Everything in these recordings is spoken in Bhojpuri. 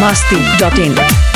biharmasti.in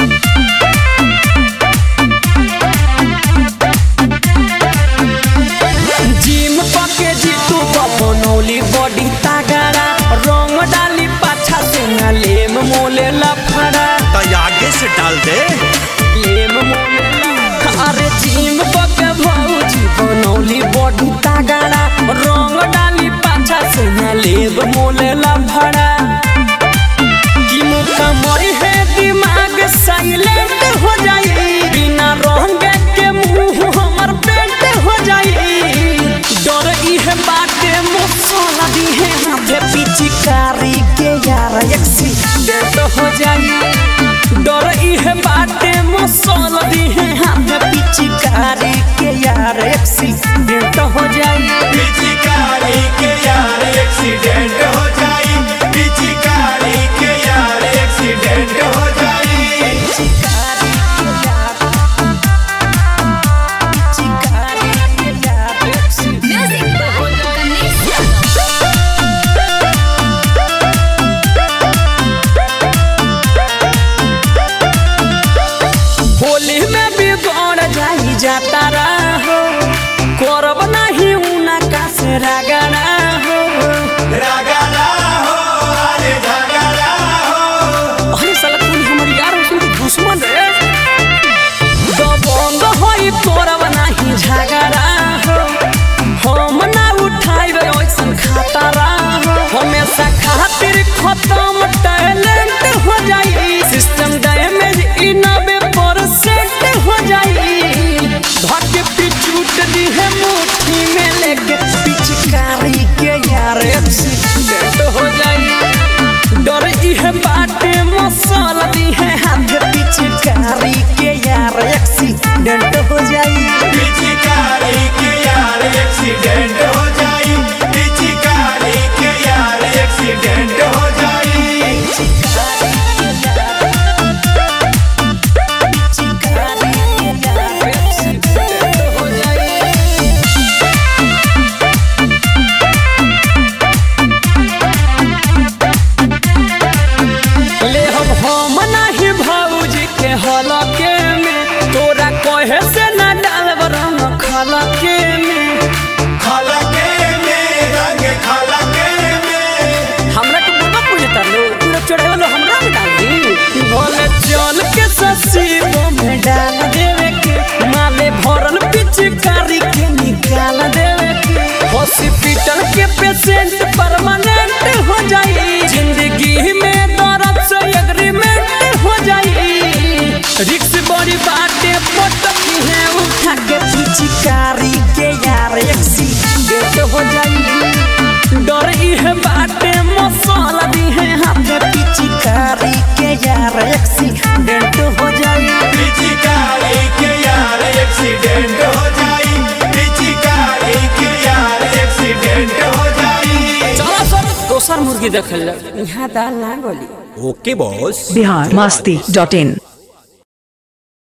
जिम पके जीतू बनौली बॉडी तगड़ा रंग डाली पाछा से न लेम मोले लफड़ा आगे से डाल दे लेम मोले अरे जिम पके भौजी बनौली बॉडी तगड़ा रंग डाली पाछा से न लेम मोले लफड़ा कि मुका मरी है दिमाग साइलेंट हो जाई बिना रंग के मुंह हमर पेट हो जाई डर इहे बाटे मसाला दी है हाथे पिचकारी के यार एक्सीडेंट हो जाई डर इहे बाटे मसाला दी है हाथे पिचकारी के यार एक्सीडेंट हो जाई पिचकारी के यार एक्सीडेंट हो जाई पिचकारी के यार एक्सीडेंट हो जाई होली में भी गौर जाई जाता रहो करब नहीं उना का से रगड़ा हो अरे झगड़ा हो अरे साला तू हमर यार उसे दुश्मन रे दबंग होई करब नहीं झगड़ा हो हम ना उठाइबे ओइसन खतरा हो हमेशा खातिर खत्म टैलेंट हो जाई सिस्टम डैमेज इनबे हो जाई भाग्य पिछूट दी है मुट्ठी में लेके पिचकारी के यार एक्सीडेंट हो जाई डर इहे बाटे मसाला दी है हाथ पिचकारी के यार एक्सीडेंट हो जाई पिचकारी के यार एक्सीडेंट हो जाई पिचकारी के यार एक्सीडेंट हो जाई हलके में तोरा कहे से न डालब रंग खलके में रंग खलके में हमरा के बुढ़ा पूछता लो पूरा चढ़े लो हमरा में डाल दी बोले चल के ससीबो में डाल देवे के माले भरल पिचकारी के निकाल देवे के हॉस्पिटल के पेशेंट परमानेंट हो जाई जिंदगी में दर्द से एग्रीमेंट हो जाई रिक्स बड़ी बाटे पटकी है उठा के पिचकारी के यार एक्सीडेंट हो जाई डर इहे बाटे मसाला दी है हाथ पिचकारी के यार एक्सीडेंट हो जाई पिचकारी के यार एक्सीडेंट हो जाई पिचकारी के यार एक्सीडेंट हो जाई चलो सर दोसर मुर्गी देखल जा यहाँ दाल ना गोली ओके बॉस biharmasti.in